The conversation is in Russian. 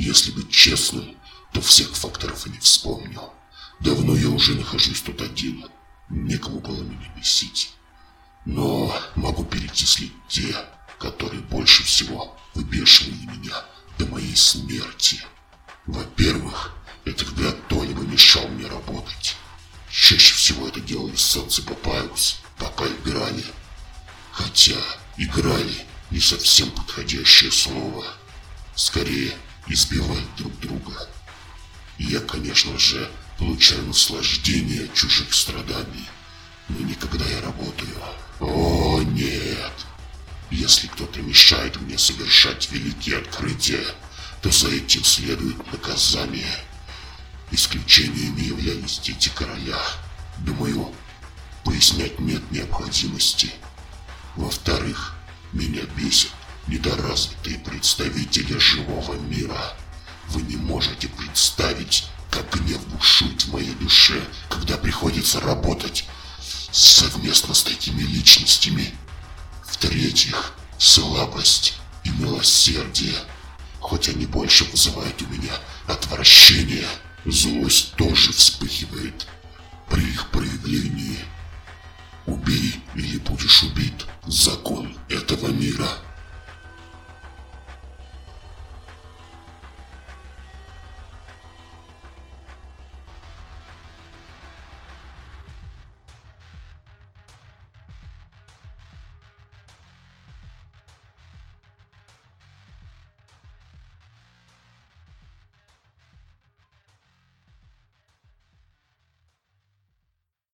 Если быть честным, то всех факторов и не вспомню. Давно я уже нахожусь тут один. Некому было меня бесить. Но могу перечислить те, которые больше всего выбешивали меня до моей смерти. Во-первых, это когда кто-нибудь мешал мне работать. Чаще всего это делали Санс и Папайрус, пока играли. Хотя играли не совсем подходящее слово. Скорее, избивали друг друга. И я, конечно же, получаю наслаждение от чужих страданий. Но не когда я работаю. О, нет! Если кто-то мешает мне совершать великие открытия, то за этим следует наказание. Исключениями являлись дети короля. Думаю, пояснять нет необходимости. Во-вторых, меня бесят недоразвитые представители живого мира. Вы не можете представить, как гнев бушует в моей душе, когда приходится работать совместно с такими личностями. В-третьих, слабость и милосердие. Хоть они больше вызывают у меня отвращение, злость тоже вспыхивает при их проявлении. Убей или будешь убит. За